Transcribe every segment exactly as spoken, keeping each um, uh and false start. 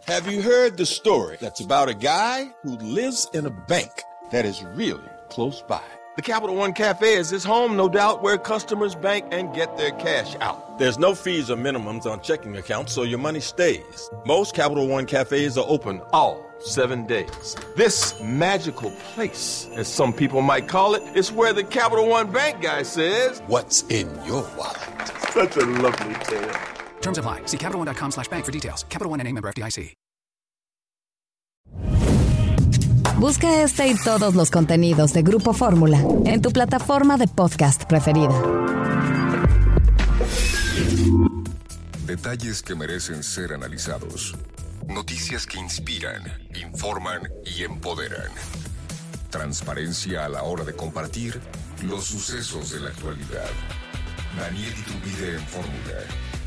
Have you heard the story that's about a guy who lives in a bank that is really close by? The Capital One Cafe is his home, no doubt, where customers bank and get their cash out. There's no fees or minimums on checking accounts, so your money stays. Most Capital One Cafes are open all seven days. This magical place, as some people might call it, is where the Capital One Bank guy says, "What's in your wallet?" Such a lovely tale. Terms apply. See CapitalOne.com slash bank for details. Capital One N A member F D I C. Busca este y todos los contenidos de Grupo Fórmula en tu plataforma de podcast preferida. Detalles que merecen ser analizados. Noticias que inspiran, informan y empoderan. Transparencia a la hora de compartir los sucesos de la actualidad. Daniel Iturbide en Fórmula.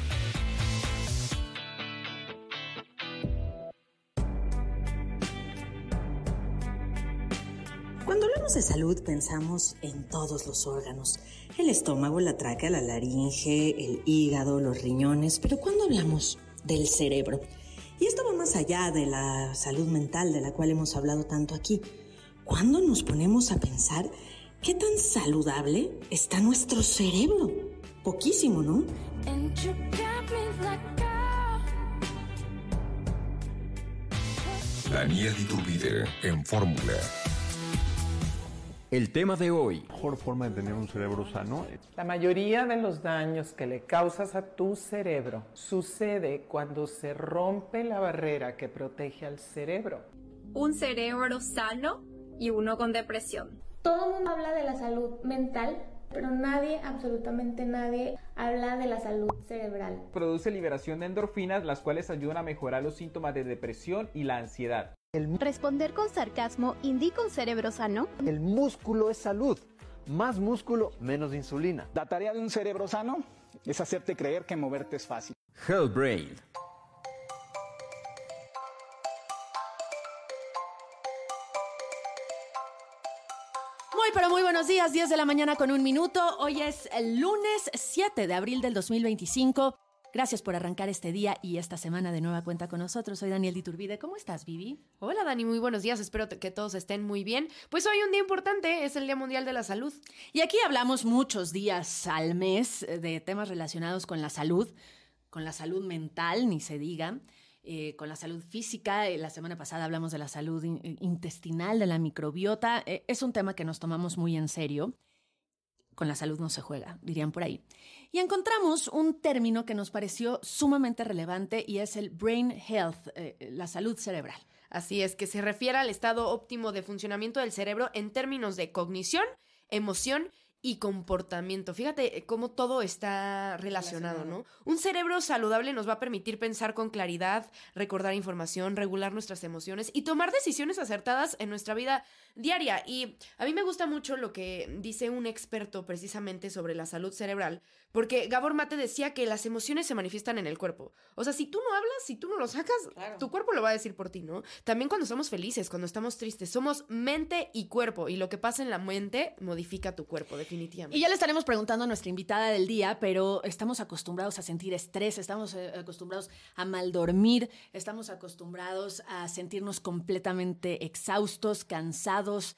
Cuando hablamos de salud pensamos en todos los órganos, el estómago, la tráquea, la laringe, el hígado, los riñones, pero cuando hablamos del cerebro, y esto va más allá de la salud mental de la cual hemos hablado tanto aquí, ¿cuándo nos ponemos a pensar qué tan saludable está nuestro cerebro? Poquísimo, ¿no? Daniel Iturbide en Fórmula. El tema de hoy. La mejor forma de tener un cerebro sano. La mayoría de los daños que le causas a tu cerebro sucede cuando se rompe la barrera que protege al cerebro. Un cerebro sano y uno con depresión. Todo el mundo habla de la salud mental, pero nadie, absolutamente nadie, habla de la salud cerebral. Produce liberación de endorfinas, las cuales ayudan a mejorar los síntomas de depresión y la ansiedad. Responder con sarcasmo indica un cerebro sano. El músculo es salud. Más músculo, menos insulina. La tarea de un cerebro sano es hacerte creer que moverte es fácil. Health Brain. Muy pero muy buenos días, diez de la mañana con un minuto. Hoy es el lunes siete de abril del dos mil veinticinco. Gracias por arrancar este día y esta semana de nueva cuenta con nosotros. Soy Daniel Iturbide. ¿Cómo estás, Vivi? Hola, Dani. Muy buenos días. Espero que todos estén muy bien. Pues hoy un día importante. Es el Día Mundial de la Salud. Y aquí hablamos muchos días al mes de temas relacionados con la salud, con la salud mental, ni se diga, eh, con la salud física. La semana pasada hablamos de la salud in- intestinal, de la microbiota. Eh, es un tema que nos tomamos muy en serio. Con la salud no se juega, dirían por ahí. Y encontramos un término que nos pareció sumamente relevante y es el brain health, eh, la salud cerebral. Así es, que se refiere al estado óptimo de funcionamiento del cerebro en términos de cognición, emoción y comportamiento. Fíjate cómo todo está relacionado, relacionado, ¿no? Un cerebro saludable nos va a permitir pensar con claridad, recordar información, regular nuestras emociones y tomar decisiones acertadas en nuestra vida diaria. Y a mí me gusta mucho lo que dice un experto precisamente sobre la salud cerebral, porque Gabor Mate decía que las emociones se manifiestan en el cuerpo. O sea, si tú no hablas, si tú no lo sacas, claro, tu cuerpo lo va a decir por ti, ¿no? También cuando estamos felices, cuando estamos tristes, somos mente y cuerpo, y lo que pasa en la mente modifica tu cuerpo, definitivamente. Y ya le estaremos preguntando a nuestra invitada del día, pero estamos acostumbrados a sentir estrés, estamos eh, acostumbrados a mal dormir, estamos acostumbrados a sentirnos completamente exhaustos, cansados,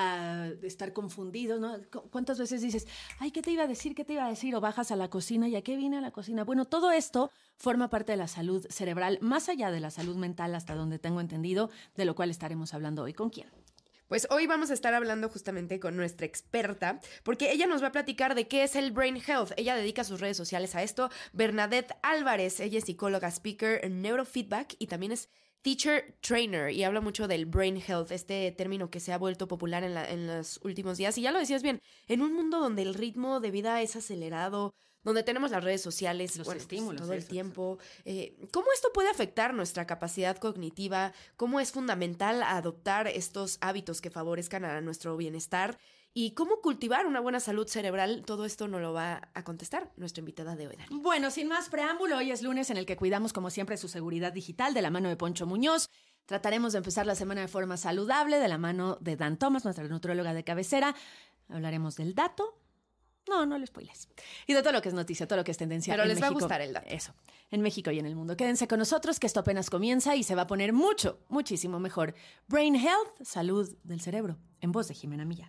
a estar confundidos, ¿no? ¿Cuántas veces dices, ay, ¿qué te iba a decir? ¿Qué te iba a decir? O bajas a la cocina, ¿y a qué vine a la cocina? Bueno, todo esto forma parte de la salud cerebral, más allá de la salud mental, hasta donde tengo entendido, de lo cual estaremos hablando hoy. ¿Con quién? Pues hoy vamos a estar hablando justamente con nuestra experta, porque ella nos va a platicar de qué es el Brain Health. Ella dedica sus redes sociales a esto. Bernadette Álvarez, ella es psicóloga, speaker, neurofeedback y también es teacher trainer y habla mucho del brain health, este término que se ha vuelto popular en, la, en los últimos días. Y ya lo decías bien, en un mundo donde el ritmo de vida es acelerado, donde tenemos las redes sociales, los bueno, estímulos todo el eso, tiempo. Eh, ¿Cómo esto puede afectar nuestra capacidad cognitiva? ¿Cómo es fundamental adoptar estos hábitos que favorezcan a nuestro bienestar? ¿Y cómo cultivar una buena salud cerebral? Todo esto nos lo va a contestar nuestra invitada de hoy, Dani. Bueno, sin más preámbulo, hoy es lunes en el que cuidamos como siempre su seguridad digital de la mano de Poncho Muñoz. Trataremos de empezar la semana de forma saludable de la mano de Dan Thomas, nuestra nutróloga de cabecera. Hablaremos del dato, No, no lo spoiles. Y de todo lo que es noticia, todo lo que es tendencia Pero en les México. va a gustar el dato. Eso, en México y en el mundo. Quédense con nosotros que esto apenas comienza y se va a poner mucho, muchísimo mejor. Brain Health, salud del cerebro, en voz de Jimena Millán.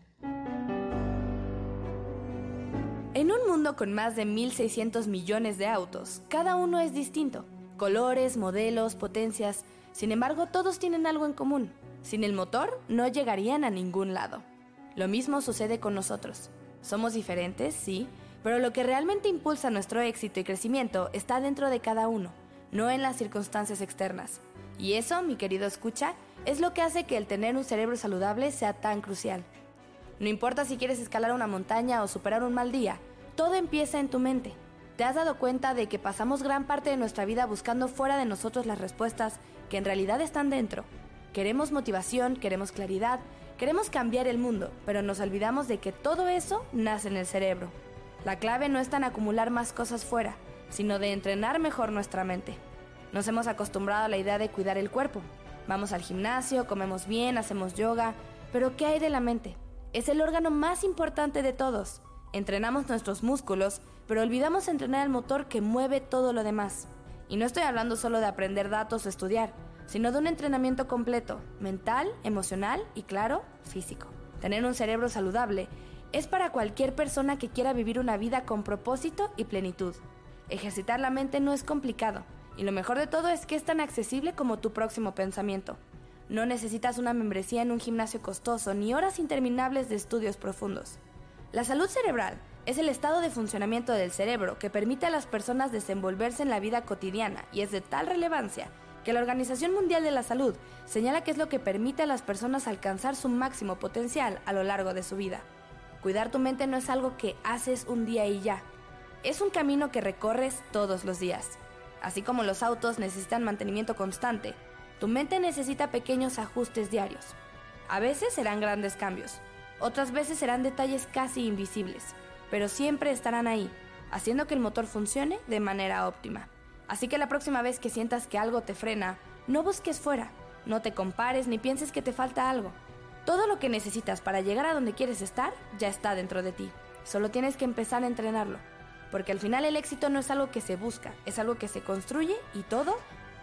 En un mundo con más de mil seiscientos millones de autos, cada uno es distinto. Colores, modelos, potencias. Sin embargo, todos tienen algo en común. Sin el motor, no llegarían a ningún lado. Lo mismo sucede con nosotros. Somos diferentes, sí, pero lo que realmente impulsa nuestro éxito y crecimiento está dentro de cada uno, no en las circunstancias externas. Y eso, mi querido escucha, es lo que hace que el tener un cerebro saludable sea tan crucial. No importa si quieres escalar una montaña o superar un mal día, todo empieza en tu mente. ¿Te has dado cuenta de que pasamos gran parte de nuestra vida buscando fuera de nosotros las respuestas que en realidad están dentro? Queremos motivación, queremos claridad, queremos cambiar el mundo, pero nos olvidamos de que todo eso nace en el cerebro. La clave no está en acumular más cosas fuera, sino de entrenar mejor nuestra mente. Nos hemos acostumbrado a la idea de cuidar el cuerpo. Vamos al gimnasio, comemos bien, hacemos yoga, pero ¿qué hay de la mente? Es el órgano más importante de todos. Entrenamos nuestros músculos, pero olvidamos entrenar el motor que mueve todo lo demás. Y no estoy hablando solo de aprender datos o estudiar, sino de un entrenamiento completo, mental, emocional y, claro, físico. Tener un cerebro saludable es para cualquier persona que quiera vivir una vida con propósito y plenitud. Ejercitar la mente no es complicado, y lo mejor de todo es que es tan accesible como tu próximo pensamiento. No necesitas una membresía en un gimnasio costoso ni horas interminables de estudios profundos. La salud cerebral es el estado de funcionamiento del cerebro que permite a las personas desenvolverse en la vida cotidiana y es de tal relevancia que la Organización Mundial de la Salud señala que es lo que permite a las personas alcanzar su máximo potencial a lo largo de su vida. Cuidar tu mente no es algo que haces un día y ya. Es un camino que recorres todos los días. Así como los autos necesitan mantenimiento constante, tu mente necesita pequeños ajustes diarios. A veces serán grandes cambios, otras veces serán detalles casi invisibles, pero siempre estarán ahí, haciendo que el motor funcione de manera óptima. Así que la próxima vez que sientas que algo te frena, no busques fuera, no te compares ni pienses que te falta algo. Todo lo que necesitas para llegar a donde quieres estar ya está dentro de ti. Solo tienes que empezar a entrenarlo, porque al final el éxito no es algo que se busca, es algo que se construye y todo,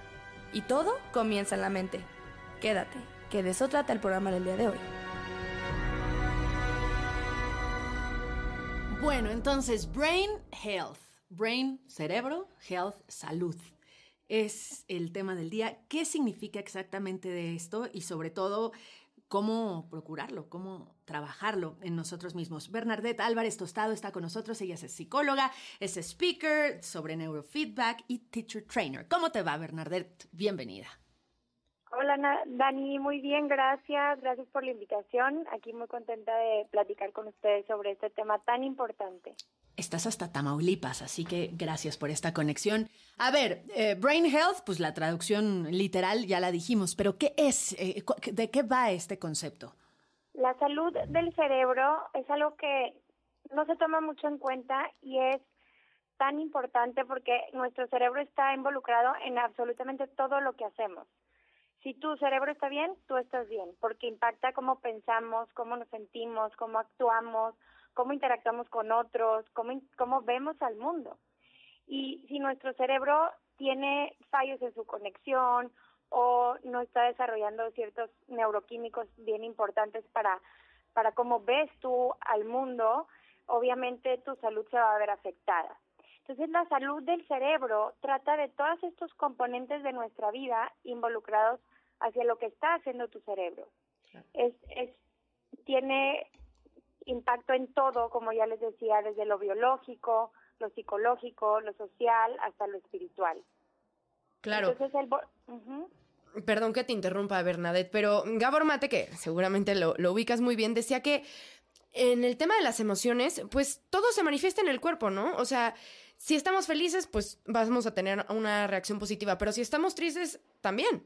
y todo comienza en la mente. Quédate, que de eso trata el programa del día de hoy. Bueno, entonces, Brain Health. Brain, cerebro, health, salud. Es el tema del día. ¿Qué significa exactamente de esto? Y sobre todo, ¿cómo procurarlo? ¿Cómo trabajarlo en nosotros mismos? Bernadette Álvarez Tostado está con nosotros. Ella es psicóloga, es speaker sobre neurofeedback y teacher trainer. ¿Cómo te va, Bernadette? Bienvenida. Hola, Dani. Muy bien, gracias. Gracias por la invitación. Aquí muy contenta de platicar con ustedes sobre este tema tan importante. Estás hasta Tamaulipas, así que gracias por esta conexión. A ver, eh, Brain Health, pues la traducción literal ya la dijimos, pero ¿qué es? Eh, ¿De qué va este concepto? La salud del cerebro es algo que no se toma mucho en cuenta y es tan importante porque nuestro cerebro está involucrado en absolutamente todo lo que hacemos. Si tu cerebro está bien, tú estás bien, porque impacta cómo pensamos, cómo nos sentimos, cómo actuamos, cómo interactuamos con otros, cómo, cómo vemos al mundo. Y si nuestro cerebro tiene fallos en su conexión o no está desarrollando ciertos neuroquímicos bien importantes para, para cómo ves tú al mundo, obviamente tu salud se va a ver afectada. Entonces, la salud del cerebro trata de todos estos componentes de nuestra vida involucrados hacia lo que está haciendo tu cerebro. Claro. Es, es, tiene impacto en todo, como ya les decía, desde lo biológico, lo psicológico, lo social, hasta lo espiritual. Claro. Entonces, el... Uh-huh. Perdón que te interrumpa, Bernadette, pero Gabor Mate, que seguramente lo, lo ubicas muy bien, decía que en el tema de las emociones, pues todo se manifiesta en el cuerpo, ¿no? O sea, si estamos felices, pues vamos a tener una reacción positiva, pero si estamos tristes, también.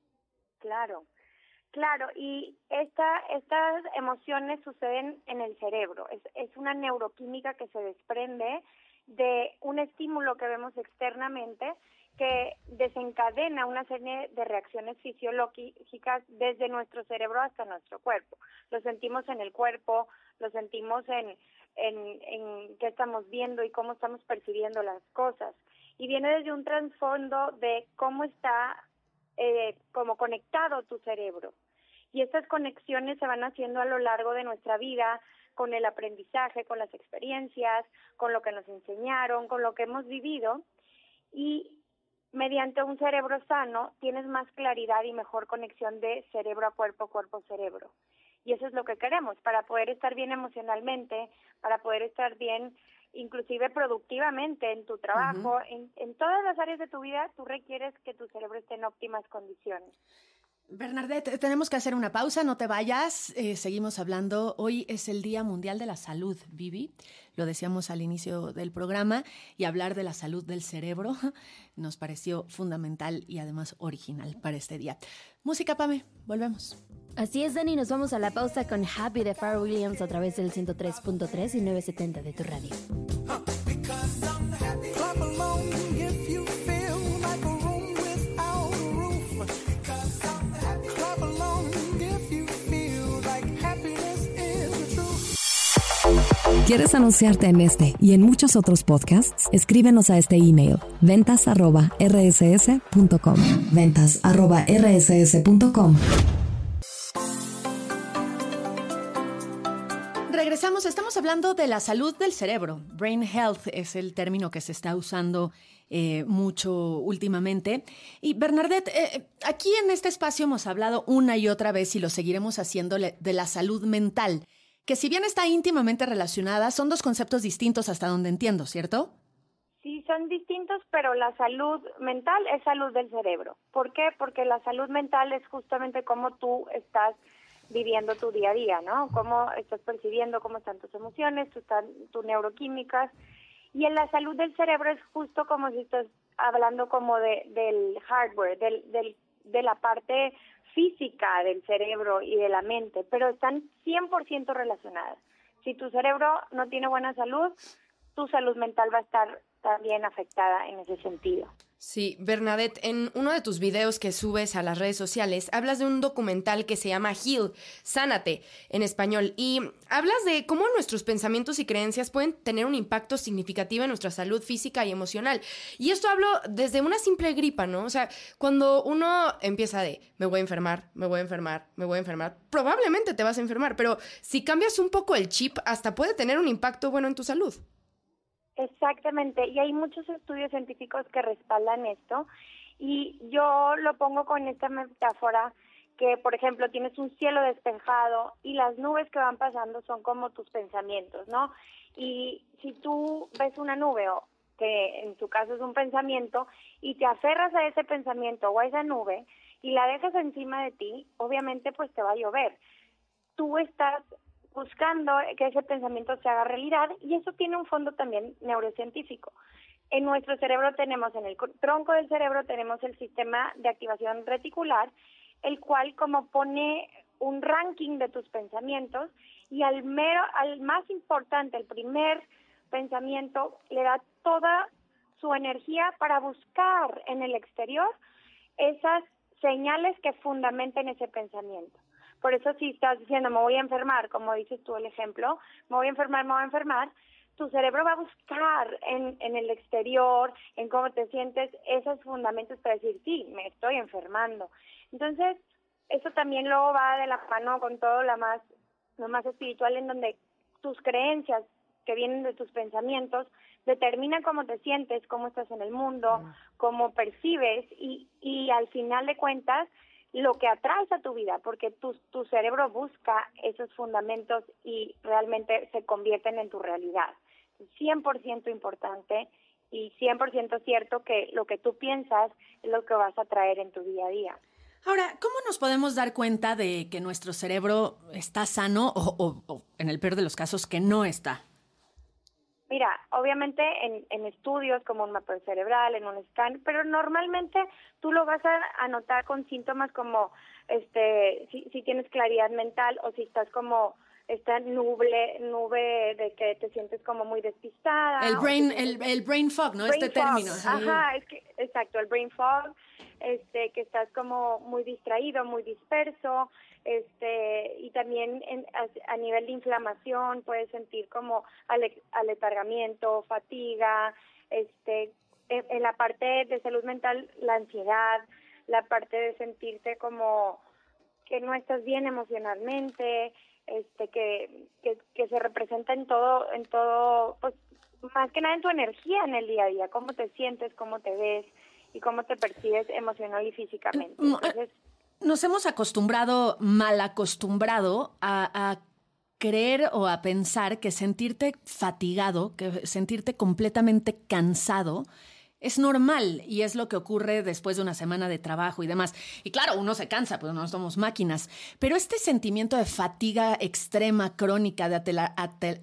Claro, claro, y esta, estas emociones suceden en el cerebro, es, es una neuroquímica que se desprende de un estímulo que vemos externamente que desencadena una serie de reacciones fisiológicas desde nuestro cerebro hasta nuestro cuerpo. Lo sentimos en el cuerpo, lo sentimos en, en, en qué estamos viendo y cómo estamos percibiendo las cosas. Y viene desde un trasfondo de cómo está eh, como conectado tu cerebro. Y estas conexiones se van haciendo a lo largo de nuestra vida, con el aprendizaje, con las experiencias, con lo que nos enseñaron, con lo que hemos vivido. Y mediante un cerebro sano tienes más claridad y mejor conexión de cerebro a cuerpo, cuerpo a cerebro. Y eso es lo que queremos, para poder estar bien emocionalmente, para poder estar bien inclusive productivamente en tu trabajo, uh-huh. en, en todas las áreas de tu vida, tú requieres que tu cerebro esté en óptimas condiciones. Bernadette, tenemos que hacer una pausa, no te vayas, eh, seguimos hablando. Hoy es el Día Mundial de la Salud, Vivi, lo decíamos al inicio del programa, y hablar de la salud del cerebro nos pareció fundamental y además original para este día. Música, Pame, volvemos. Así es, Dani, nos vamos a la pausa con Happy de Pharrell Williams a través del ciento tres punto tres y novecientos setenta de tu radio. ¿Quieres anunciarte en este y en muchos otros podcasts? Escríbenos a este email, ventas arroba r s s punto com. ventas arroba r s s punto com. Regresamos, estamos hablando de la salud del cerebro. Brain health es el término que se está usando eh, mucho últimamente. Y Bernadette, eh, aquí en este espacio hemos hablado una y otra vez, y lo seguiremos haciendo, de la salud mental, que si bien está íntimamente relacionada, son dos conceptos distintos hasta donde entiendo, ¿cierto? Sí, son distintos, pero la salud mental es salud del cerebro. ¿Por qué? Porque la salud mental es justamente cómo tú estás viviendo tu día a día, ¿no? Cómo estás percibiendo, cómo están tus emociones, tus, tus neuroquímicas. Y en la salud del cerebro es justo como si estás hablando como de, del hardware, del, del, de la parte física del cerebro y de la mente, pero están cien por ciento relacionadas. Si tu cerebro no tiene buena salud, tu salud mental va a estar también afectada en ese sentido. Sí, Bernadette, en uno de tus videos que subes a las redes sociales, hablas de un documental que se llama Heal, Sánate, en español, y hablas de cómo nuestros pensamientos y creencias pueden tener un impacto significativo en nuestra salud física y emocional. Y esto hablo desde una simple gripa, ¿no? O sea, cuando uno empieza de, me voy a enfermar, me voy a enfermar, me voy a enfermar, probablemente te vas a enfermar, pero si cambias un poco el chip, hasta puede tener un impacto bueno en tu salud. Exactamente, y hay muchos estudios científicos que respaldan esto, y yo lo pongo con esta metáfora que, por ejemplo, tienes un cielo despejado y las nubes que van pasando son como tus pensamientos, ¿no? Y si tú ves una nube, o que en tu caso es un pensamiento, y te aferras a ese pensamiento o a esa nube y la dejas encima de ti, obviamente pues te va a llover. Tú estás buscando que ese pensamiento se haga realidad, y eso tiene un fondo también neurocientífico. En nuestro cerebro tenemos, en el tronco del cerebro tenemos el sistema de activación reticular, el cual como pone un ranking de tus pensamientos, y al mero, al más importante, el primer pensamiento, le da toda su energía para buscar en el exterior esas señales que fundamenten ese pensamiento. Por eso si estás diciendo, me voy a enfermar, como dices tú el ejemplo, me voy a enfermar, me voy a enfermar, tu cerebro va a buscar en, en el exterior, en cómo te sientes, esos fundamentos para decir, sí, me estoy enfermando. Entonces, eso también luego va de la mano con todo lo más, lo más espiritual, en donde tus creencias que vienen de tus pensamientos determinan cómo te sientes, cómo estás en el mundo, mm. cómo percibes, y, y al final de cuentas, lo que atraes a tu vida, porque tu, tu cerebro busca esos fundamentos y realmente se convierten en tu realidad. cien por ciento importante y cien por ciento cierto que lo que tú piensas es lo que vas a traer en tu día a día. Ahora, ¿cómo nos podemos dar cuenta de que nuestro cerebro está sano o, o, o en el peor de los casos, que no está? Mira, obviamente en, en estudios como un mapeo cerebral, en un scan, pero normalmente tú lo vas a, a notar con síntomas como este, si, si tienes claridad mental o si estás como esta nube, nube de que te sientes como muy despistada. El brain, te el, el brain fog, ¿no? brain Este fog. término. Ajá, es que, exacto, el brain fog, este, que estás como muy distraído, muy disperso, este, y también en, a, a nivel de inflamación puedes sentir como ale, aletargamiento, fatiga, este, en, en la parte de salud mental, la ansiedad, la parte de sentirte como que no estás bien emocionalmente, este que, que que se representa en todo en todo pues más que nada en tu energía en el día a día, cómo te sientes, cómo te ves y cómo te percibes emocional y físicamente. Entonces, nos hemos acostumbrado, mal acostumbrado a, a creer o a pensar que sentirte fatigado, que sentirte completamente cansado es normal y es lo que ocurre después de una semana de trabajo y demás. Y claro, uno se cansa, pues no somos máquinas. Pero este sentimiento de fatiga extrema, crónica, de atela, atel...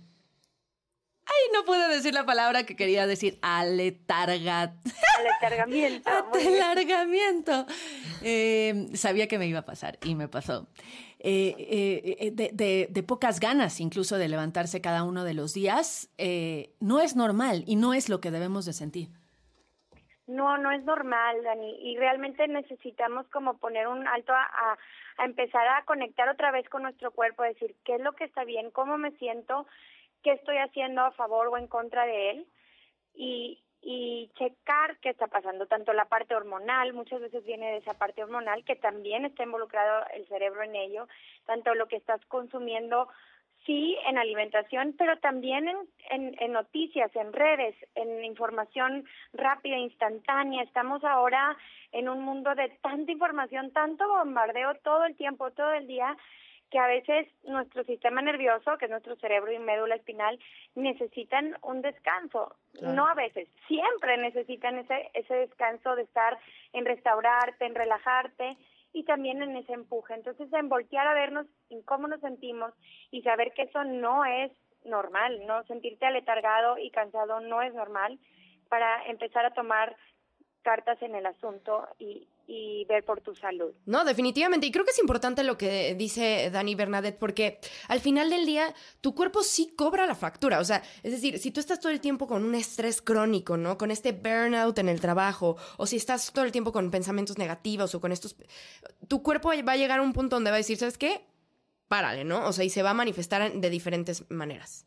Ay, no pude decir la palabra que quería decir. Aletarga... Aletargamiento. Aletargamiento. Eh, sabía que me iba a pasar y me pasó. Eh, eh, de, de, de pocas ganas incluso de levantarse cada uno de los días, eh, no es normal y no es lo que debemos de sentir. No, no es normal, Dani, y realmente necesitamos como poner un alto a, a, a empezar a conectar otra vez con nuestro cuerpo, decir qué es lo que está bien, cómo me siento, qué estoy haciendo a favor o en contra de él, y, y checar qué está pasando, tanto la parte hormonal, muchas veces viene de esa parte hormonal, que también está involucrado el cerebro en ello, tanto lo que estás consumiendo, sí, en alimentación, pero también en, en, en noticias, en redes, en información rápida, instantánea. Estamos ahora en un mundo de tanta información, tanto bombardeo todo el tiempo, todo el día, que a veces nuestro sistema nervioso, que es nuestro cerebro y médula espinal, necesitan un descanso. Claro. No a veces, siempre necesitan ese, ese descanso de estar en restaurarte, en relajarte, y también en ese empuje. Entonces, en voltear a vernos en cómo nos sentimos y saber que eso no es normal, ¿no? Sentirte aletargado y cansado no es normal, para empezar a tomar cartas en el asunto y, y ver por tu salud. No, definitivamente. Y creo que es importante lo que dice Dani Bernadette, porque al final del día tu cuerpo sí cobra la factura. O sea, es decir, si tú estás todo el tiempo con un estrés crónico, ¿no? Con este burnout en el trabajo, o si estás todo el tiempo con pensamientos negativos o con estos... Tu cuerpo va a llegar a un punto donde va a decir, ¿sabes qué? Párale, ¿no? O sea, y se va a manifestar de diferentes maneras.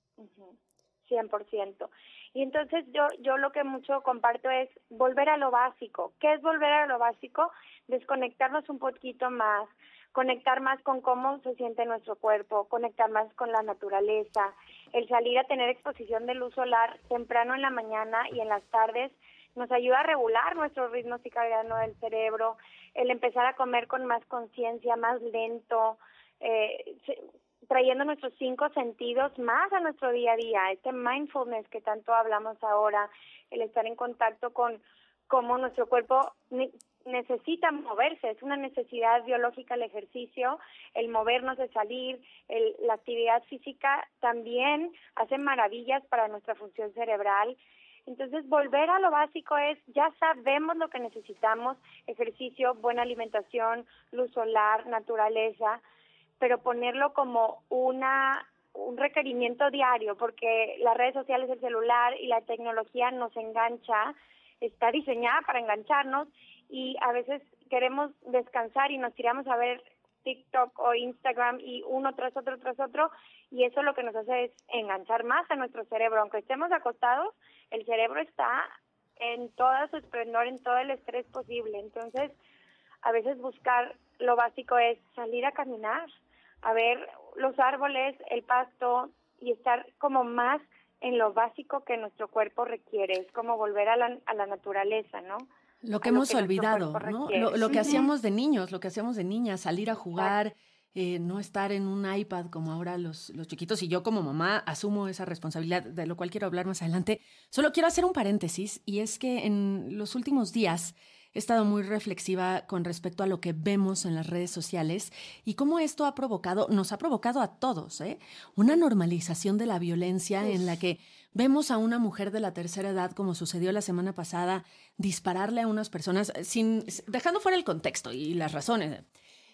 cien por ciento. Y entonces yo yo lo que mucho comparto es volver a lo básico. ¿Qué es volver a lo básico? Desconectarnos un poquito más, conectar más con cómo se siente nuestro cuerpo, conectar más con la naturaleza, el salir a tener exposición de luz solar temprano en la mañana y en las tardes nos ayuda a regular nuestro ritmo circadiano del cerebro, el empezar a comer con más conciencia, más lento, eh, trayendo nuestros cinco sentidos más a nuestro día a día, este mindfulness que tanto hablamos ahora, el estar en contacto con cómo nuestro cuerpo ne- necesita moverse, es una necesidad biológica el ejercicio, el movernos, de salir, el, la actividad física también hace maravillas para nuestra función cerebral. Entonces, volver a lo básico es, ya sabemos lo que necesitamos, ejercicio, buena alimentación, luz solar, naturaleza, pero ponerlo como una un requerimiento diario, porque las redes sociales, el celular y la tecnología nos engancha, está diseñada para engancharnos y a veces queremos descansar y nos tiramos a ver TikTok o Instagram y uno tras otro tras otro, y eso lo que nos hace es enganchar más a nuestro cerebro. Aunque estemos acostados, el cerebro está en toda su esplendor, en todo el estrés posible. Entonces, a veces buscar lo básico es salir a caminar, a ver los árboles, el pasto y estar como más en lo básico que nuestro cuerpo requiere. Es como volver a la, a la naturaleza, ¿no? Lo que a hemos lo que olvidado, ¿no? Lo, lo que hacíamos de niños, lo que hacíamos de niñas, salir a jugar, eh, no estar en un iPad como ahora los, los chiquitos. Y yo como mamá asumo esa responsabilidad, de lo cual quiero hablar más adelante. Solo quiero hacer un paréntesis, y es que en los últimos días he estado muy reflexiva con respecto a lo que vemos en las redes sociales y cómo esto ha provocado, nos ha provocado a todos, ¿eh? Una normalización de la violencia Uf. en la que vemos a una mujer de la tercera edad, como sucedió la semana pasada, dispararle a unas personas, sin, dejando fuera el contexto y las razones.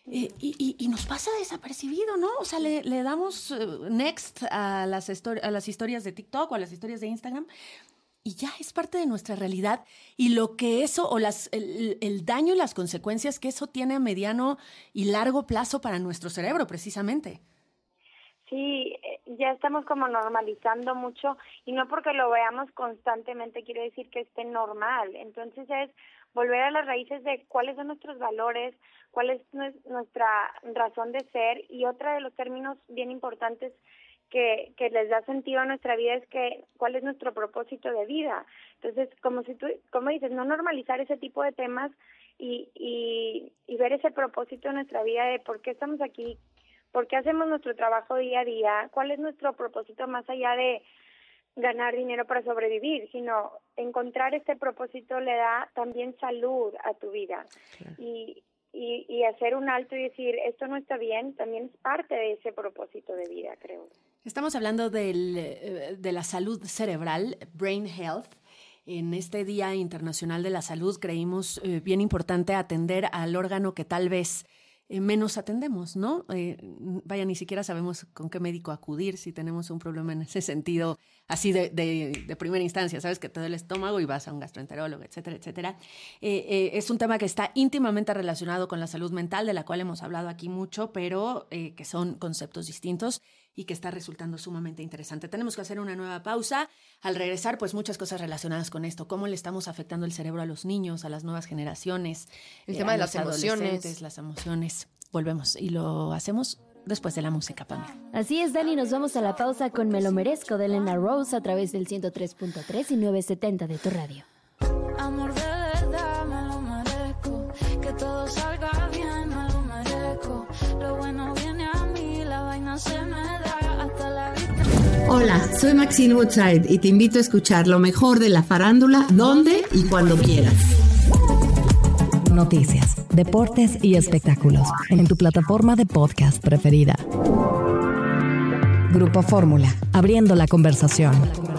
Eh, y, y, y nos pasa desapercibido, ¿no? O sea, le, le damos uh, next a las, a las historias de TikTok o a las historias de Instagram y ya es parte de nuestra realidad. Y lo que eso, o las, el, el daño y las consecuencias que eso tiene a mediano y largo plazo para nuestro cerebro, precisamente. Sí, ya estamos como normalizando mucho y no porque lo veamos constantemente quiere decir que esté normal. Entonces es volver a las raíces de cuáles son nuestros valores, cuál es nuestra razón de ser, y otra de los términos bien importantes que, que les da sentido a nuestra vida es que cuál es nuestro propósito de vida. Entonces, como si tú, como dices, no normalizar ese tipo de temas y, y, y ver ese propósito de nuestra vida de por qué estamos aquí, por qué hacemos nuestro trabajo día a día, cuál es nuestro propósito más allá de ganar dinero para sobrevivir, sino encontrar este propósito le da también salud a tu vida. Claro. Y, y, y hacer un alto y decir, esto no está bien, también es parte de ese propósito de vida, creo. Estamos hablando del, de la salud cerebral, Brain Health. En este Día Internacional de la Salud creímos eh, bien importante atender al órgano que tal vez Eh, menos atendemos, ¿no? Eh, vaya, ni siquiera sabemos con qué médico acudir si tenemos un problema en ese sentido, así de, de, de primera instancia, sabes que te duele el estómago y vas a un gastroenterólogo, etcétera, etcétera. Eh, eh, es un tema que está íntimamente relacionado con la salud mental, de la cual hemos hablado aquí mucho, pero eh, que son conceptos distintos y que está resultando sumamente interesante. Tenemos que hacer una nueva pausa. Al regresar, pues muchas cosas relacionadas con esto. Cómo le estamos afectando el cerebro a los niños, a las nuevas generaciones. El eh, tema de las emociones. Las emociones. Volvemos y lo hacemos después de la música, Pamela. Así es, Dani, nos vamos a la pausa con Me lo merezco de Elena Rose a través del ciento tres punto tres y novecientos setenta de tu radio. Amor de verdad, me lo merezco. Que todo salga bien, me lo merezco. Lo bueno viene a mí, la vaina se me da hasta la vista. Hola, soy Maxine Woodside y te invito a escuchar lo mejor de la farándula, donde y cuando quieras. Noticias, deportes y espectáculos en tu plataforma de podcast preferida. Grupo Fórmula, abriendo la conversación.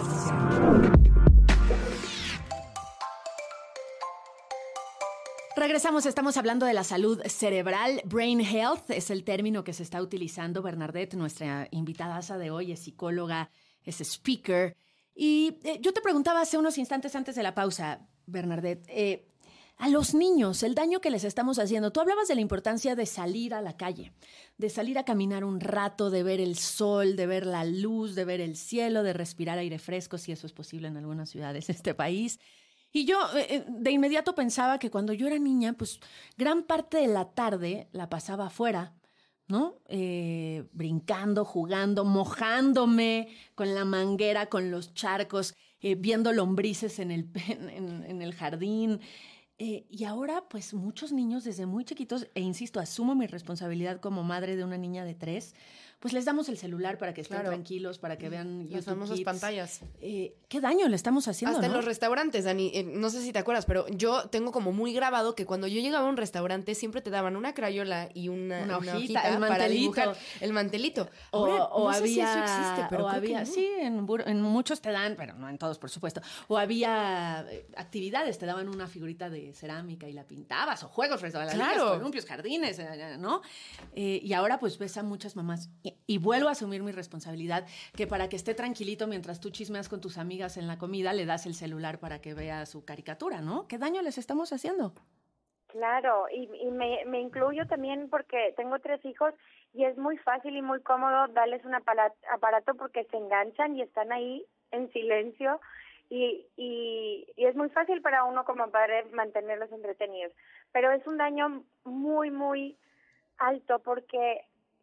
Regresamos, estamos hablando de la salud cerebral. Brain Health es el término que se está utilizando. Bernadette, nuestra invitada de hoy, es psicóloga, es speaker. Y eh, yo te preguntaba hace unos instantes antes de la pausa, Bernadette, eh, a los niños, el daño que les estamos haciendo. Tú hablabas de la importancia de salir a la calle, de salir a caminar un rato, de ver el sol, de ver la luz, de ver el cielo, de respirar aire fresco, si eso es posible en algunas ciudades de este país. Y yo eh, de inmediato pensaba que cuando yo era niña, pues gran parte de la tarde la pasaba afuera, ¿no? Eh, brincando, jugando, mojándome con la manguera, con los charcos, eh, viendo lombrices en el, en, en el jardín. Eh, y ahora, pues, muchos niños desde muy chiquitos, e insisto, asumo mi responsabilidad como madre de una niña de tres, pues les damos el celular para que estén claro. tranquilos, para que vean las famosas pantallas. Eh, ¿Qué daño le estamos haciendo? Hasta ¿no? en los restaurantes, Dani, eh, no sé si te acuerdas, pero yo tengo como muy grabado que cuando yo llegaba a un restaurante siempre te daban una crayola y una, una, una hojita, hojita el para dibujar el mantelito. Ahora, o, o no había, sé si eso existe, pero o creo había, que no. sí, en, en muchos te dan, pero no en todos, por supuesto. O había actividades, te daban una figurita de cerámica y la pintabas, o juegos, restaurantes, claro. columpios, jardines, ¿no? Eh, y ahora pues ves a muchas mamás, y, y vuelvo a asumir mi responsabilidad, que para que esté tranquilito mientras tú chismeas con tus amigas en la comida, le das el celular para que vea su caricatura, ¿no? ¿Qué daño les estamos haciendo? Claro, y, y me, me incluyo también porque tengo tres hijos y es muy fácil y muy cómodo darles un aparato porque se enganchan y están ahí en silencio y, y, y es muy fácil para uno como padre mantenerlos entretenidos, pero es un daño muy, muy alto porque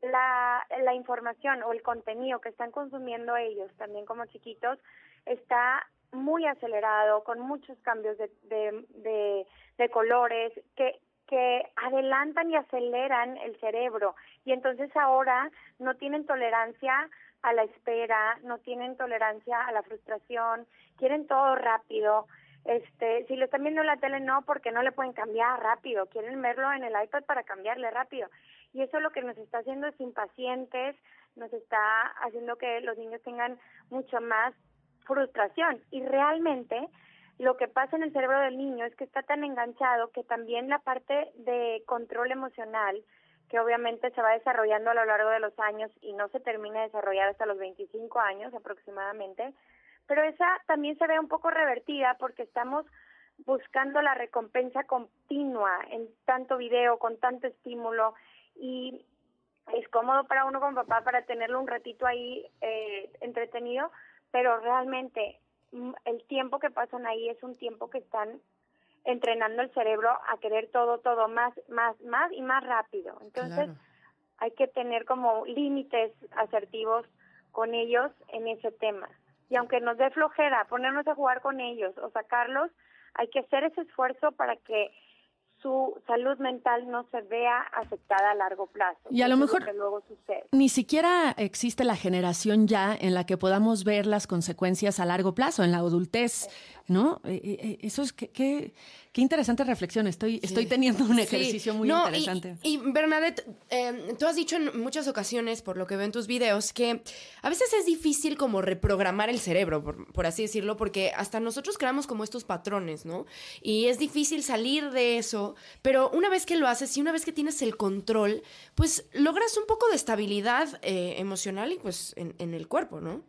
la, la información o el contenido que están consumiendo ellos también como chiquitos está muy acelerado, con muchos cambios de, de, de, de colores que, que adelantan y aceleran el cerebro y entonces ahora no tienen tolerancia a la espera, no tienen tolerancia a la frustración, quieren todo rápido. Este, si lo están viendo en la tele no, porque no le pueden cambiar rápido, quieren verlo en el iPad para cambiarle rápido. Y eso lo que nos está haciendo es impacientes, nos está haciendo que los niños tengan mucho más frustración. Y realmente lo que pasa en el cerebro del niño es que está tan enganchado que también la parte de control emocional, que obviamente se va desarrollando a lo largo de los años y no se termina de desarrollar hasta los veinticinco años aproximadamente, pero esa también se ve un poco revertida porque estamos buscando la recompensa continua en tanto video, con tanto estímulo, y es cómodo para uno como papá para tenerlo un ratito ahí eh, entretenido, pero realmente el tiempo que pasan ahí es un tiempo que están entrenando el cerebro a querer todo, todo más, más, más y más rápido. Entonces, claro, hay que tener como límites asertivos con ellos en ese tema. Y aunque nos dé flojera ponernos a jugar con ellos o sacarlos, hay que hacer ese esfuerzo para que su salud mental no se vea afectada a largo plazo. Y a lo mejor que luego sucede. Ni siquiera existe la generación ya en la que podamos ver las consecuencias a largo plazo, en la adultez, ¿no? Eso es que, que, qué interesante reflexión. Estoy, sí. estoy teniendo un ejercicio sí. muy no, interesante. Y, y Bernadette, eh, tú has dicho en muchas ocasiones, por lo que veo en tus videos, que a veces es difícil como reprogramar el cerebro, por, por así decirlo, porque hasta nosotros creamos como estos patrones, ¿no? Y es difícil salir de eso, pero una vez que lo haces y una vez que tienes el control, pues logras un poco de estabilidad eh, emocional y pues en, en el cuerpo, ¿no?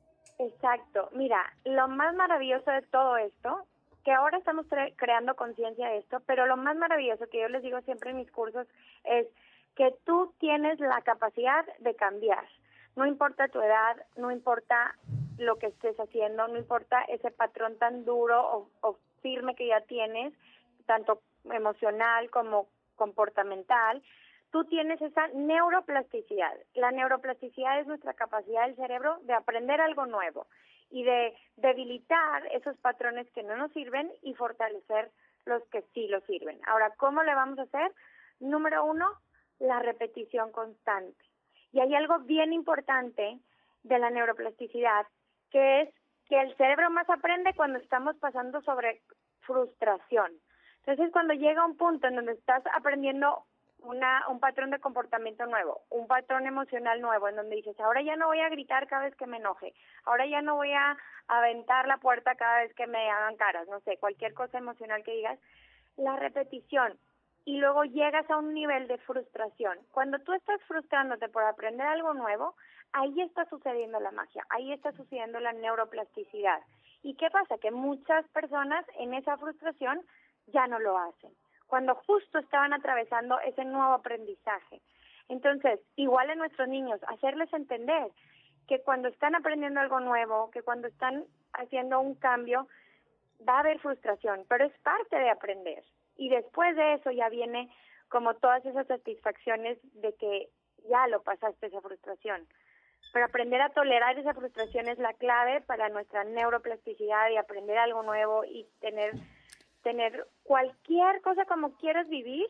Exacto. Mira, lo más maravilloso de todo esto, que ahora estamos cre- creando conciencia de esto, pero lo más maravilloso que yo les digo siempre en mis cursos es que tú tienes la capacidad de cambiar. No importa tu edad, no importa lo que estés haciendo, no importa ese patrón tan duro o, o firme que ya tienes, tanto emocional como comportamental. Tú tienes esa neuroplasticidad. La neuroplasticidad es nuestra capacidad del cerebro de aprender algo nuevo y de debilitar esos patrones que no nos sirven y fortalecer los que sí lo sirven. Ahora, ¿cómo le vamos a hacer? Número uno, la repetición constante. Y hay algo bien importante de la neuroplasticidad, que es que el cerebro más aprende cuando estamos pasando sobre frustración. Entonces, cuando llega un punto en donde estás aprendiendo Una, un patrón de comportamiento nuevo, un patrón emocional nuevo, en donde dices, ahora ya no voy a gritar cada vez que me enoje, ahora ya no voy a aventar la puerta cada vez que me hagan caras, no sé, cualquier cosa emocional que digas, la repetición, y luego llegas a un nivel de frustración. Cuando tú estás frustrándote por aprender algo nuevo, ahí está sucediendo la magia, ahí está sucediendo la neuroplasticidad. ¿Y qué pasa? Que muchas personas en esa frustración ya no lo hacen, cuando justo estaban atravesando ese nuevo aprendizaje. Entonces, igual en nuestros niños, hacerles entender que cuando están aprendiendo algo nuevo, que cuando están haciendo un cambio, va a haber frustración, pero es parte de aprender. Y después de eso ya viene como todas esas satisfacciones de que ya lo pasaste esa frustración. Pero aprender a tolerar esa frustración es la clave para nuestra neuroplasticidad y aprender algo nuevo y tener... tener cualquier cosa como quieras vivir,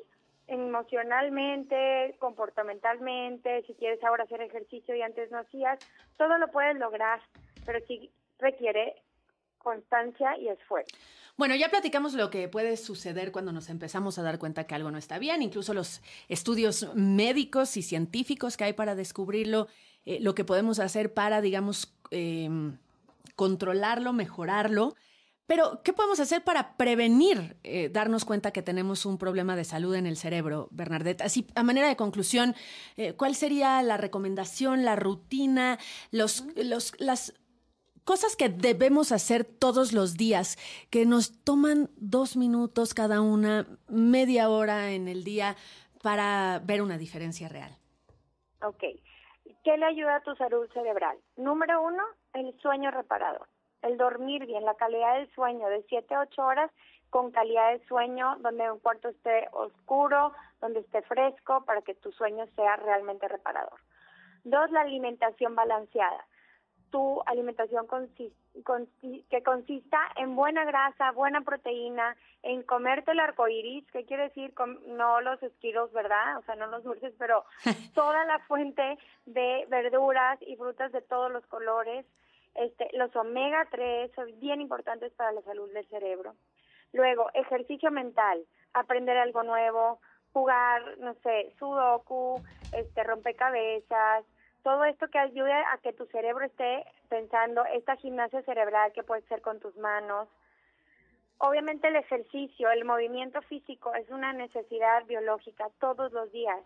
emocionalmente, comportamentalmente, si quieres ahora hacer ejercicio y antes no hacías, todo lo puedes lograr, pero sí requiere constancia y esfuerzo. Bueno, ya platicamos lo que puede suceder cuando nos empezamos a dar cuenta que algo no está bien, incluso los estudios médicos y científicos que hay para descubrirlo, eh, lo que podemos hacer para, digamos, eh, controlarlo, mejorarlo. Pero, ¿qué podemos hacer para prevenir eh, darnos cuenta que tenemos un problema de salud en el cerebro, Bernadette? Así, a manera de conclusión, eh, ¿cuál sería la recomendación, la rutina, los, los, las cosas que debemos hacer todos los días, que nos toman dos minutos cada una, media hora en el día, para ver una diferencia real? Ok. ¿Qué le ayuda a tu salud cerebral? Número uno, el sueño reparador. El dormir bien, la calidad del sueño de siete a ocho horas con calidad de sueño, donde un cuarto esté oscuro, donde esté fresco, para que tu sueño sea realmente reparador. Dos, la alimentación balanceada. Tu alimentación consiste, consiste, que consista en buena grasa, buena proteína, en comerte el arcoíris, ¿qué quiere decir? Com- no los esquiros, ¿verdad? O sea, no los dulces, pero toda la fuente de verduras y frutas de todos los colores. Este, los omega tres son bien importantes para la salud del cerebro. Luego, ejercicio mental, aprender algo nuevo, jugar, no sé, sudoku, este, rompecabezas, todo esto que ayude a que tu cerebro esté pensando, esta gimnasia cerebral que puede ser con tus manos. Obviamente el ejercicio, el movimiento físico es una necesidad biológica todos los días.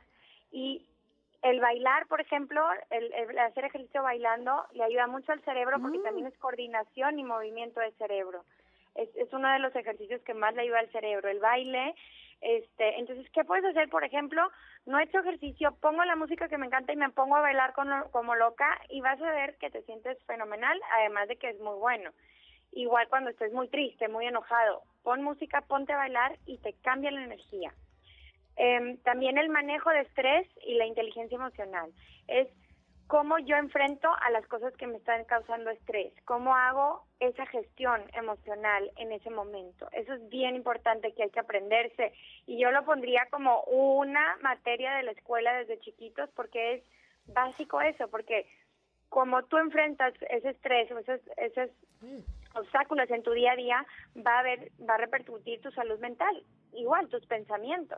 Y el bailar, por ejemplo, el, el hacer ejercicio bailando le ayuda mucho al cerebro porque mm. también es coordinación y movimiento del cerebro. Es, es uno de los ejercicios que más le ayuda al cerebro, el baile. Este, entonces, ¿qué puedes hacer? Por ejemplo, no he hecho ejercicio, pongo la música que me encanta y me pongo a bailar con, como loca y vas a ver que te sientes fenomenal, además de que es muy bueno. Igual cuando estés muy triste, muy enojado, pon música, ponte a bailar y te cambia la energía. Eh, también el manejo de estrés y la inteligencia emocional. Es cómo yo enfrento a las cosas que me están causando estrés, cómo hago esa gestión emocional en ese momento. Eso es bien importante que hay que aprenderse. Y yo lo pondría como una materia de la escuela desde chiquitos porque es básico eso, porque como tú enfrentas ese estrés o esos, esos obstáculos en tu día a día, va a ver, va a repercutir tu salud mental, igual tus pensamientos.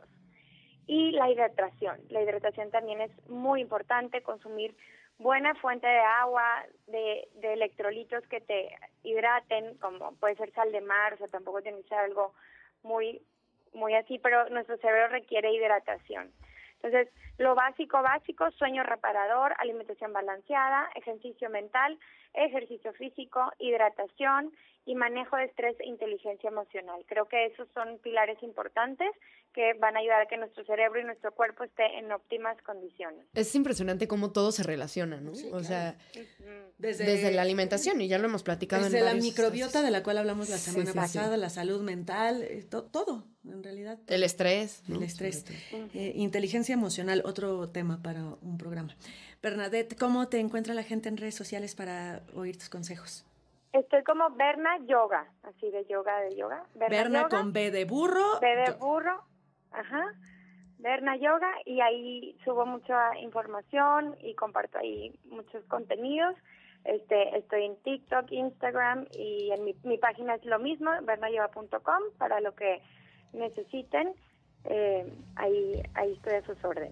Y la hidratación. La hidratación también es muy importante, consumir buena fuente de agua, de, de electrolitos que te hidraten, como puede ser sal de mar, o sea, tampoco tiene que ser algo muy, muy así, pero nuestro cerebro requiere hidratación. Entonces, lo básico, básico, sueño reparador, alimentación balanceada, ejercicio mental, ejercicio físico, hidratación y manejo de estrés e inteligencia emocional. Creo que esos son pilares importantes que van a ayudar a que nuestro cerebro y nuestro cuerpo esté en óptimas condiciones. Es impresionante cómo todo se relaciona, ¿no? Sí, o claro. sea, uh-huh. desde, desde la alimentación, y ya lo hemos platicado desde en la varios microbiota espacios. de la cual hablamos la semana sí, sí, pasada, sí. la salud mental, eh, to- todo, en realidad. El estrés. El ¿no? estrés. Eh, inteligencia emocional, otro tema para un programa. Bernadette, ¿cómo te encuentra la gente en redes sociales para oír tus consejos? Estoy como Berna Yoga, así de yoga, de yoga. Berna, Berna yoga, con B de burro. B de yo. burro, ajá. Berna Yoga, y ahí subo mucha información y comparto ahí muchos contenidos. Este, estoy en TikTok, Instagram, y en mi, mi página es lo mismo, berna yoga punto com, para lo que necesiten. Eh, ahí, ahí estoy a sus órdenes.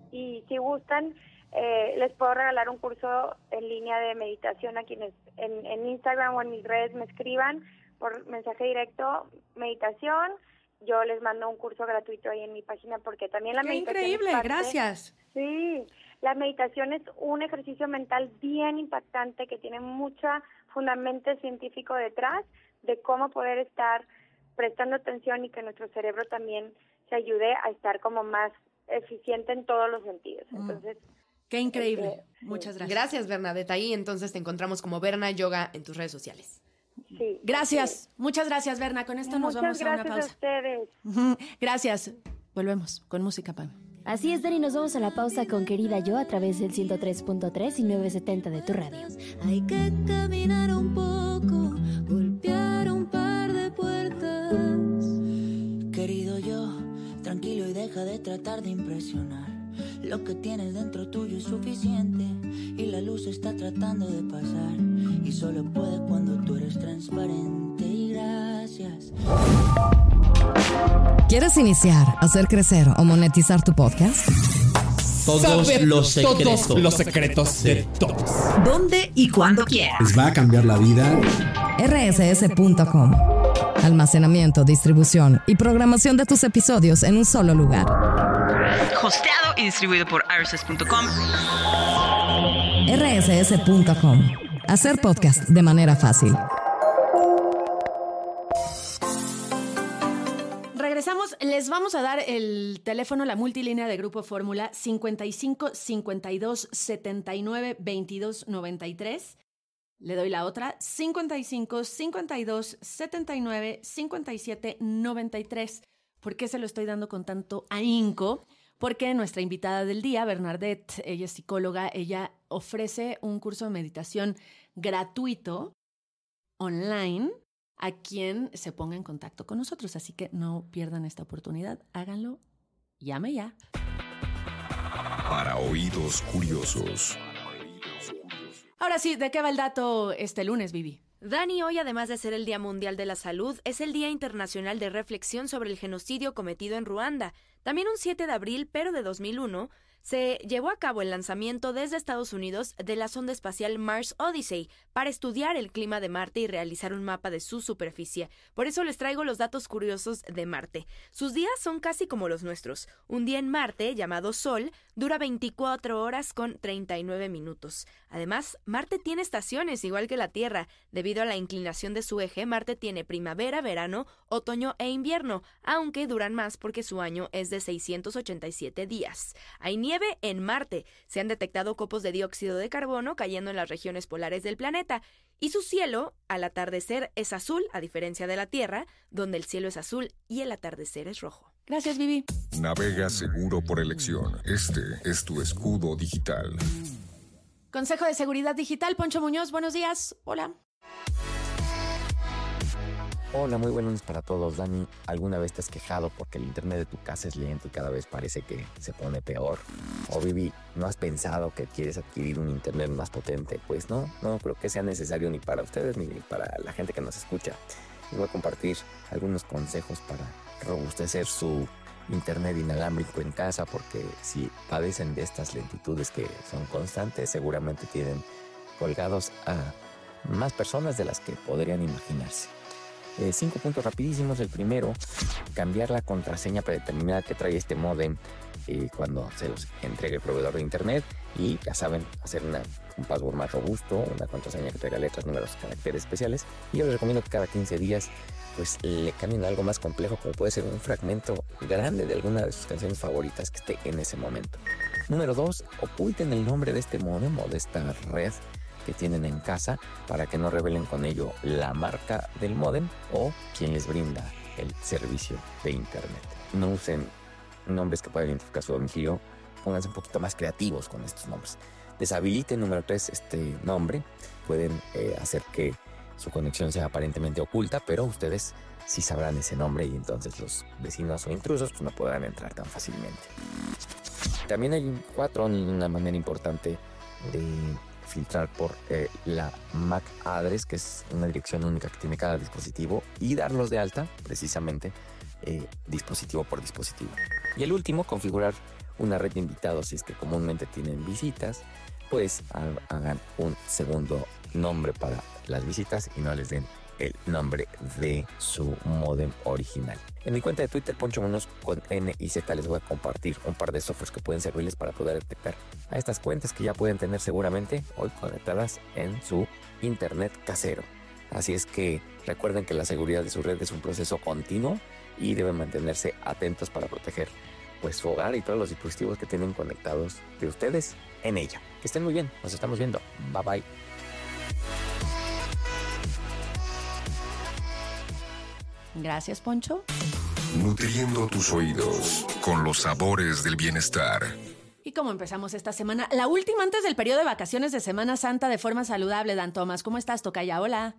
Y si gustan, eh, les puedo regalar un curso en línea de meditación a quienes en, en Instagram o en mis redes me escriban por mensaje directo, meditación. Yo les mando un curso gratuito ahí en mi página porque también la ¡Qué meditación increíble! es parte, Gracias. Sí, la meditación es un ejercicio mental bien impactante que tiene mucho fundamento científico detrás de cómo poder estar prestando atención y que nuestro cerebro también se ayude a estar como más eficiente en todos los sentidos. Entonces, qué increíble. Este, Muchas gracias. Gracias, Bernadette. Ahí entonces te encontramos como Berna Yoga en tus redes sociales. Sí, gracias. sí. Muchas gracias, Berna. Con esto Muchas nos vamos a una gracias pausa. a ustedes. Ujú. Gracias. Volvemos con música, Pam. Así es, Dani, nos vamos a la pausa con Querida Yo a través del ciento tres punto tres y novecientos setenta de tu radio. Hay que caminar un poco, golpear un par de puertas. Querido yo, tranquilo y deja de tratar de impresionar. Lo que tienes dentro tuyo es suficiente y la luz está tratando de pasar. Y solo puede cuando tú eres transparente. Y gracias. ¿Quieres iniciar, hacer crecer o monetizar tu podcast? Todos Saber los secretos. todos los secretos de todos. ¿Dónde y cuándo quieras? Les va a cambiar la vida. R S S punto com. Almacenamiento, distribución y programación de tus episodios en un solo lugar. Hosteado y distribuido por R S S punto com. R S S punto com. Hacer podcast de manera fácil. Regresamos, les vamos a dar el teléfono, la multilínea de Grupo Fórmula cincuenta y cinco, cincuenta y dos, setenta y nueve, veintidós, noventa y tres. Le doy la otra, cincuenta y cinco, cincuenta y dos, setenta y nueve, cincuenta y siete, noventa y tres. ¿Por qué se lo estoy dando con tanto ahínco? Porque nuestra invitada del día, Bernadette, ella es psicóloga, ella ofrece un curso de meditación gratuito, online, a quien se ponga en contacto con nosotros. Así que no pierdan esta oportunidad, háganlo, llame ya. Para oídos curiosos. Ahora sí, ¿de qué va el dato este lunes, Vivi? Dani, hoy además de ser el Día Mundial de la Salud, es el Día Internacional de Reflexión sobre el genocidio cometido en Ruanda. También un siete de abril, pero de dos mil uno, se llevó a cabo el lanzamiento desde Estados Unidos de la sonda espacial Mars Odyssey para estudiar el clima de Marte y realizar un mapa de su superficie. Por eso les traigo los datos curiosos de Marte. Sus días son casi como los nuestros. Un día en Marte, llamado Sol, dura veinticuatro horas con treinta y nueve minutos. Además, Marte tiene estaciones, igual que la Tierra. Debido a la inclinación de su eje, Marte tiene primavera, verano, otoño e invierno, aunque duran más porque su año es de seiscientos ochenta y siete días. Hay nieve en Marte. Se han detectado copos de dióxido de carbono cayendo en las regiones polares del planeta. Y su cielo, al atardecer, es azul, a diferencia de la Tierra, donde el cielo es azul y el atardecer es rojo. Gracias, Vivi. Navega seguro por elección. Este es tu escudo digital. Consejo de Seguridad Digital, Poncho Muñoz, buenos días. Hola. Hola, muy buenos días para todos. Dani, ¿alguna vez te has quejado porque el internet de tu casa es lento y cada vez parece que se pone peor? O Vivi, ¿no has pensado que quieres adquirir un internet más potente? Pues no, no creo que sea necesario ni para ustedes ni para la gente que nos escucha. Les voy a compartir algunos consejos para robustecer su internet inalámbrico en casa, porque si padecen de estas lentitudes que son constantes, seguramente tienen colgados a más personas de las que podrían imaginarse. Eh, cinco puntos rapidísimos. El primero, cambiar la contraseña predeterminada que trae este módem eh, cuando se los entregue el proveedor de internet, y ya saben, hacer una, un password más robusto, una contraseña que traiga letras, números, caracteres especiales. Y yo les recomiendo que cada quince días pues le cambien algo más complejo, como puede ser un fragmento grande de alguna de sus canciones favoritas que esté en ese momento. Número dos, oculten el nombre de este módem o de esta red que tienen en casa para que no revelen con ello la marca del módem o quien les brinda el servicio de internet. No usen nombres que puedan identificar su domicilio, pónganse un poquito más creativos con estos nombres. Deshabiliten, número tres, este nombre. Pueden eh, hacer que su conexión sea aparentemente oculta, pero ustedes sí sabrán ese nombre y entonces los vecinos o intrusos pues, no podrán entrar tan fácilmente. También hay cuatro, una manera importante de filtrar por eh, la M A C address, que es una dirección única que tiene cada dispositivo, y darlos de alta precisamente eh, dispositivo por dispositivo. Y el último, configurar una red de invitados. Si es que comúnmente tienen visitas, pues hagan un segundo nombre para las visitas y no les den el nombre de su módem original. En mi cuenta de Twitter, Poncho Muñoz con N y Z, les voy a compartir un par de softwares que pueden servirles para poder detectar a estas cuentas que ya pueden tener seguramente hoy conectadas en su internet casero. Así es que recuerden que la seguridad de su red es un proceso continuo y deben mantenerse atentos para proteger pues su hogar y todos los dispositivos que tienen conectados de ustedes en ella. Que estén muy bien, nos estamos viendo. Bye bye. Gracias, Poncho. Nutriendo tus oídos con los sabores del bienestar. ¿Y cómo empezamos esta semana? La última antes del periodo de vacaciones de Semana Santa de forma saludable. Dan Tomás, ¿cómo estás, tocaya? Hola.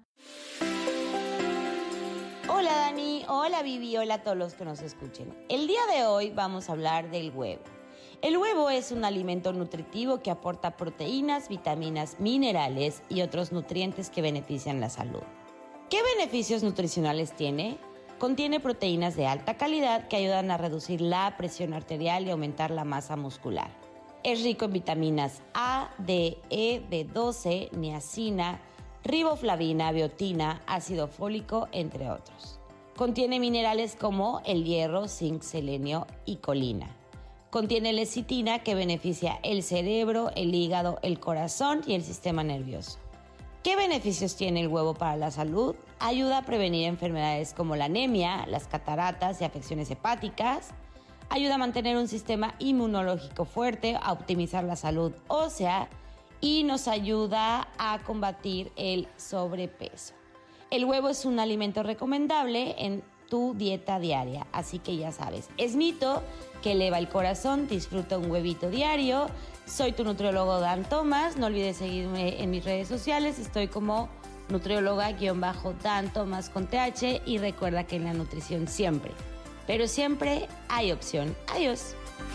Hola, Dani. Hola, Vivi. Hola a todos los que nos escuchen. El día de hoy vamos a hablar del huevo. El huevo es un alimento nutritivo que aporta proteínas, vitaminas, minerales y otros nutrientes que benefician la salud. ¿Qué beneficios nutricionales tiene? Contiene proteínas de alta calidad que ayudan a reducir la presión arterial y aumentar la masa muscular. Es rico en vitaminas A, D, E, B doce, niacina, riboflavina, biotina, ácido fólico, entre otros. Contiene minerales como el hierro, zinc, selenio y colina. Contiene lecitina que beneficia el cerebro, el hígado, el corazón y el sistema nervioso. ¿Qué beneficios tiene el huevo para la salud? Ayuda a prevenir enfermedades como la anemia, las cataratas y afecciones hepáticas. Ayuda a mantener un sistema inmunológico fuerte, a optimizar la salud ósea y nos ayuda a combatir el sobrepeso. El huevo es un alimento recomendable en tu dieta diaria, así que ya sabes, es mito que eleva el corazón, disfruta un huevito diario. Soy tu nutriólogo Dan Tomás, no olvides seguirme en mis redes sociales, estoy como nutrióloga-Dan Tomás con T H y recuerda que en la nutrición siempre, pero siempre hay opción. Adiós.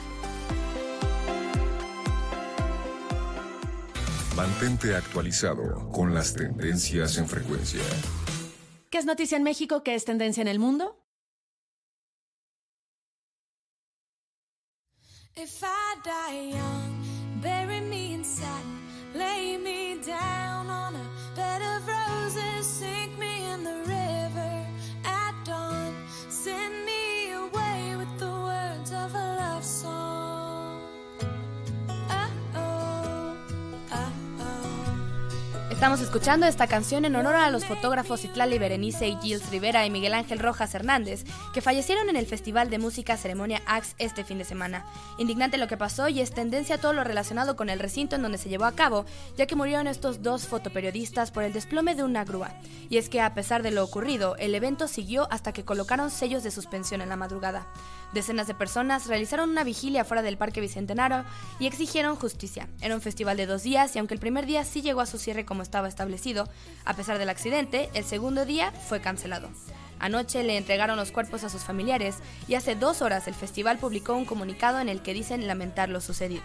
Mantente actualizado con las tendencias en frecuencia. ¿Qué es noticia en México? ¿Qué es tendencia en el mundo? If I die young, bury me in satin, lay me down on a bed of roses, sink me in the river at dawn, send me away with the words of a love song. Oh-oh, oh-oh. Estamos escuchando esta canción en honor a los fotógrafos Citlali Berenice y Gilles Rivera y Miguel Ángel Rojas Hernández, que fallecieron en el Festival de Música Ceremonia Axe este fin de semana. Indignante lo que pasó y es tendencia todo lo relacionado con el recinto en donde se llevó a cabo, ya que murieron estos dos fotoperiodistas por el desplome de una grúa. Y es que a pesar de lo ocurrido, el evento siguió hasta que colocaron sellos de suspensión en la madrugada. Decenas de personas realizaron una vigilia fuera del Parque Bicentenario y exigieron justicia. Era un festival de dos días y aunque el primer día sí llegó a su cierre como estaba establecido, a pesar del accidente, el segundo día fue cancelado. Anoche le entregaron los cuerpos a sus familiares y hace dos horas el festival publicó un comunicado en el que dicen lamentar lo sucedido.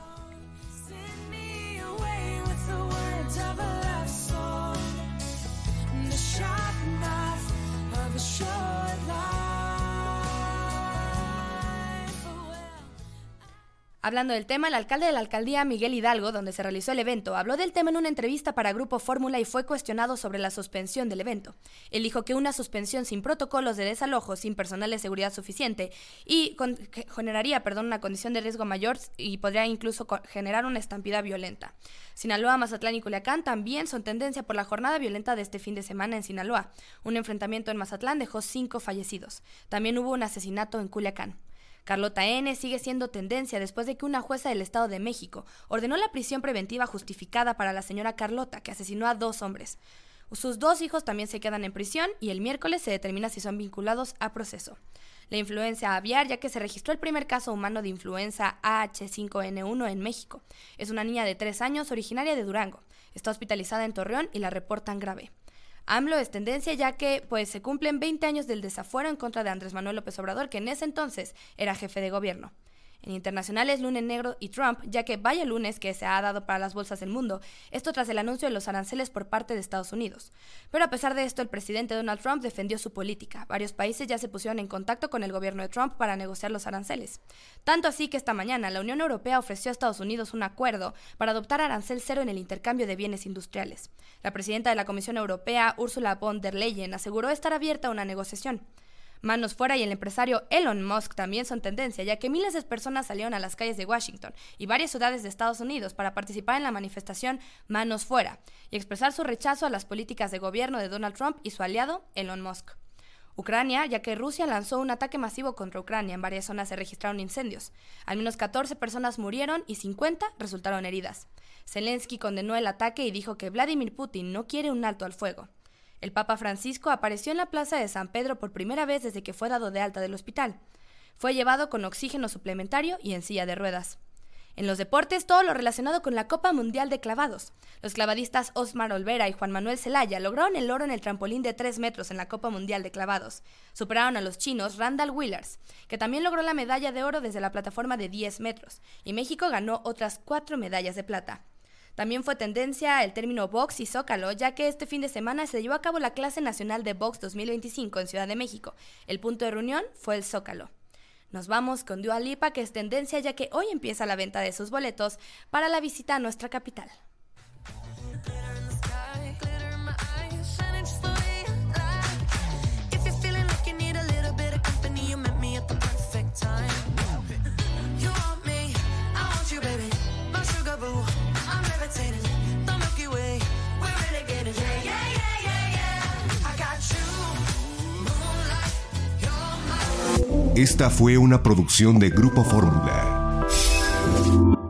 Hablando del tema, el alcalde de la alcaldía, Miguel Hidalgo, donde se realizó el evento, habló del tema en una entrevista para Grupo Fórmula y fue cuestionado sobre la suspensión del evento. Él dijo que una suspensión sin protocolos de desalojo, sin personal de seguridad suficiente y con, generaría perdón, una condición de riesgo mayor y podría incluso generar una estampida violenta. Sinaloa, Mazatlán y Culiacán también son tendencia por la jornada violenta de este fin de semana en Sinaloa. Un enfrentamiento en Mazatlán dejó cinco fallecidos. También hubo un asesinato en Culiacán. Carlota N. sigue siendo tendencia después de que una jueza del Estado de México ordenó la prisión preventiva justificada para la señora Carlota, que asesinó a dos hombres. Sus dos hijos también se quedan en prisión y el miércoles se determina si son vinculados a proceso. La influenza aviar, ya que se registró el primer caso humano de influenza A H cinco N uno en México. Es una niña de tres años originaria de Durango. Está hospitalizada en Torreón y la reportan grave. AMLO es tendencia ya que pues se cumplen veinte años del desafuero en contra de Andrés Manuel López Obrador, que en ese entonces era jefe de gobierno. En internacionales, lunes negro y Trump, ya que vaya lunes que se ha dado para las bolsas del mundo, esto tras el anuncio de los aranceles por parte de Estados Unidos. Pero a pesar de esto, el presidente Donald Trump defendió su política. Varios países ya se pusieron en contacto con el gobierno de Trump para negociar los aranceles. Tanto así que esta mañana la Unión Europea ofreció a Estados Unidos un acuerdo para adoptar arancel cero en el intercambio de bienes industriales. La presidenta de la Comisión Europea, Ursula von der Leyen, aseguró estar abierta a una negociación. Manos fuera y el empresario Elon Musk también son tendencia, ya que miles de personas salieron a las calles de Washington y varias ciudades de Estados Unidos para participar en la manifestación Manos fuera y expresar su rechazo a las políticas de gobierno de Donald Trump y su aliado Elon Musk. Ucrania, ya que Rusia lanzó un ataque masivo contra Ucrania, en varias zonas se registraron incendios. Al menos catorce personas murieron y cincuenta resultaron heridas. Zelensky condenó el ataque y dijo que Vladimir Putin no quiere un alto al fuego. El Papa Francisco apareció en la plaza de San Pedro por primera vez desde que fue dado de alta del hospital. Fue llevado con oxígeno suplementario y en silla de ruedas. En los deportes, todo lo relacionado con la Copa Mundial de Clavados. Los clavadistas Osmar Olvera y Juan Manuel Zelaya lograron el oro en el trampolín de tres metros en la Copa Mundial de Clavados. Superaron a los chinos Randall Willers, que también logró la medalla de oro desde la plataforma de diez metros, y México ganó otras cuatro medallas de plata. También fue tendencia el término box y zócalo, ya que este fin de semana se llevó a cabo la clase nacional de box dos mil veinticinco en Ciudad de México. El punto de reunión fue el Zócalo. Nos vamos con Dua Lipa, que es tendencia ya que hoy empieza la venta de sus boletos para la visita a nuestra capital. Esta fue una producción de Grupo Fórmula.